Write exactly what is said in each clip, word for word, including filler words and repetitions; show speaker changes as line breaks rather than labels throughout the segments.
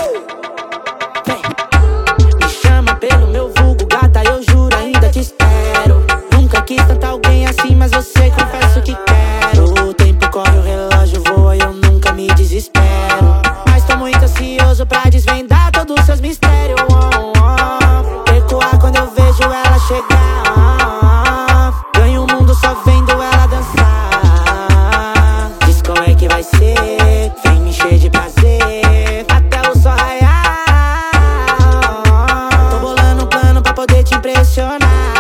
Me chama pelo meu vulgo, gata, eu juro, ainda te espero. Nunca quis tanto alguém assim, mas você confesso que quero. O tempo corre, o relógio voa e eu nunca me desespero. Mas tô muito ansioso pra desvendar todos os seus mistérios. Oh, oh. Recuar quando eu vejo ela chegar. Oh, oh. Ganho o mundo só vendo ela dançar. Diz como é que vai ser, vem me encher de prazer até o sol raiar. Tô bolando um plano pra poder te impressionar.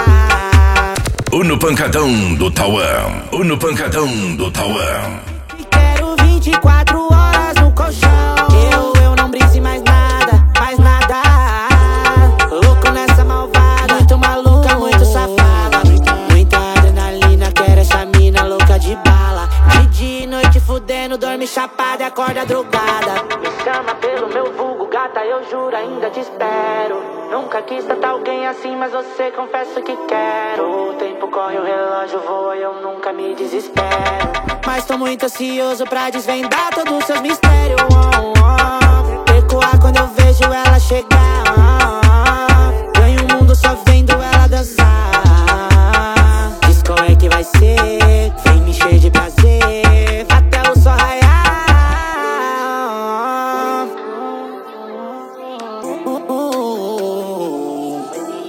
O no pancadão do Tauã, o no pancadão do Tauã.
Quero vinte e quatro horas no colchão. Eu, eu não brise mais nada, mais nada. Louco nessa malvada, muito maluca, muito safada. Muita adrenalina, quero essa mina louca de bala. De dia e noite fudendo, dorme chapada e acorda drogada. Me chama pelo meu vulgo, gata, eu juro, ainda te espero. Nunca quis tanto alguém assim, mas você confesso que quero. O tempo corre, o relógio voa e eu nunca me desespero. Mas tô muito ansioso pra desvendar todos os seus mistérios. Oh, oh. Recuar quando eu vejo ela chegar. Oh, oh. Ganho o mundo só vendo ela dançar. Diz qual é que vai ser, vem me encher de prazer até o sol raiar. Uh, uh, uh.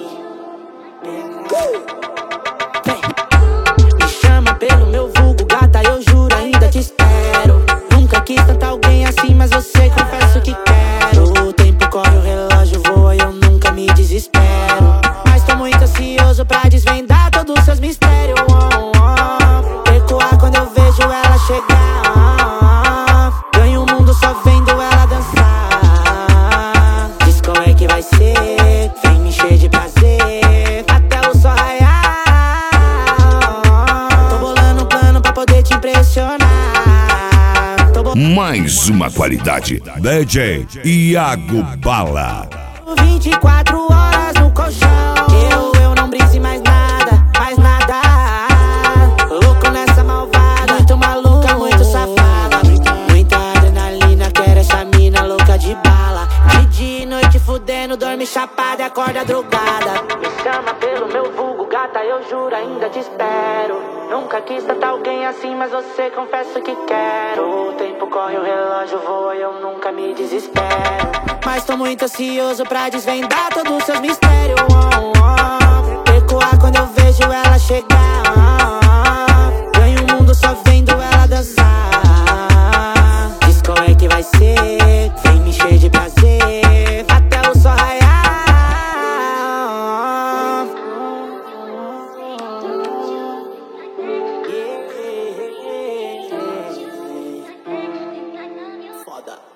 Me chama pelo meu vulgo, gata, eu juro, ainda te espero. Nunca quis tanto alguém assim, mas você confesso que quero. O tempo corre, o relógio voa e eu nunca me desespero. Mas tô muito ansioso pra desvendar todos os seus mistérios. Oh, oh. Recuar quando eu vejo ela chegar. Oh, oh. Ganho o mundo só vendo ela dançar. Diz como é que vai ser, vem me encher de prazer até o sol raiar. Tô bolando um plano pra poder te impressionar. Tô bo-
Mais uma qualidade, D J Iago Bala.
vinte e quatro horas no colchão. Eu, eu não brise mais nada, mais nada. Louco nessa malvada, muito maluca, muito safada. Muita adrenalina, quero essa mina louca de bala. De dia e noite fudendo, dorme chapada e acorda drogada. Me chama pelo meu vulgo, gata, eu juro, ainda te espero. Nunca quis tanto alguém assim, mas você confesso que quero. O tempo corre, o relógio voa e eu nunca me desespero. Mas tô muito ansioso pra desvendar todos os seus mistérios. Oh, oh. Recuar quando eu vejo ela chegar. Oh, oh. Ganho o mundo só vendo ela dançar. Diz qual é que vai ser, vem me encher de prazer até o sol raiar. Foda.